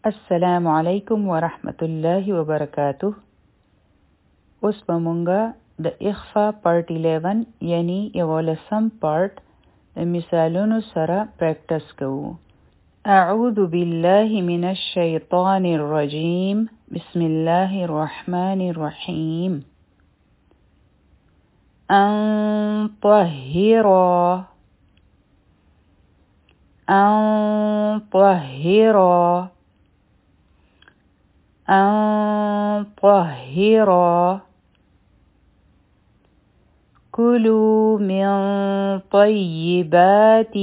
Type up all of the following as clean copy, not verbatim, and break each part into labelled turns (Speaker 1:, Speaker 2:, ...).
Speaker 1: Assalamu alaikum wa rahmatullahi wa barakatuh. اوس به مونږه د اخفا پارت 11 یعنی 11 پارت د مثالونو سره پریکټس کوو. اعوذ بالله من الشیطان الرجیم. بسم الله الرحمن الرحیم. ان طهرا كلوا من طيبات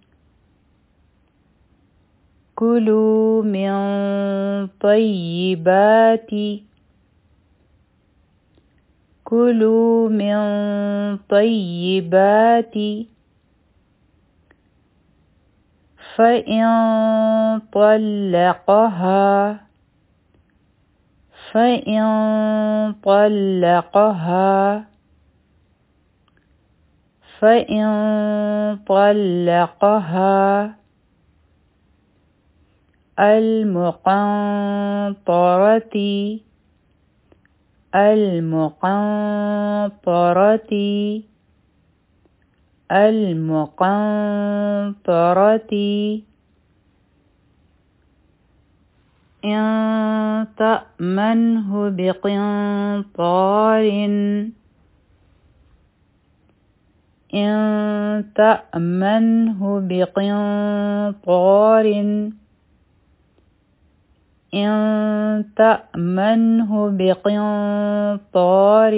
Speaker 1: فإن طلقها المقنطرة إن تأمنه بقنطار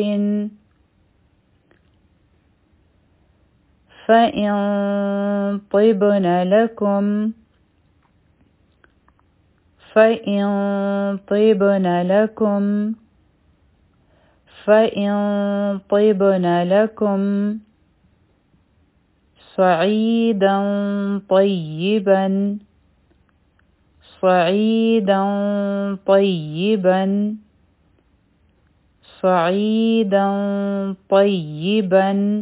Speaker 1: فإن طبن لكم صعيدا طيبا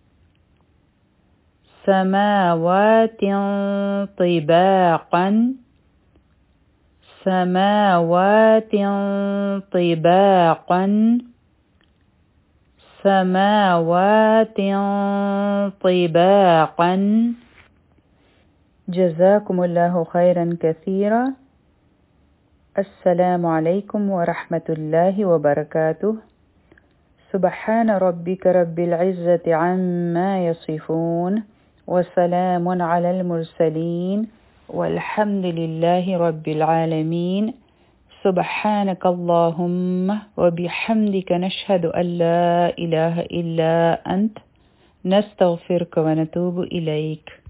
Speaker 1: سماوات طباقا. جزاكم الله خيرا كثيرا. السلام عليكم ورحمة الله وبركاته. سبحان ربك رب العزة عما يصفون وسلام على المرسلين والحمد لله رب العالمين. سبحانك اللهم وبحمدك نشهد أن لا إله إلا أنت نستغفرك ونتوب إليك.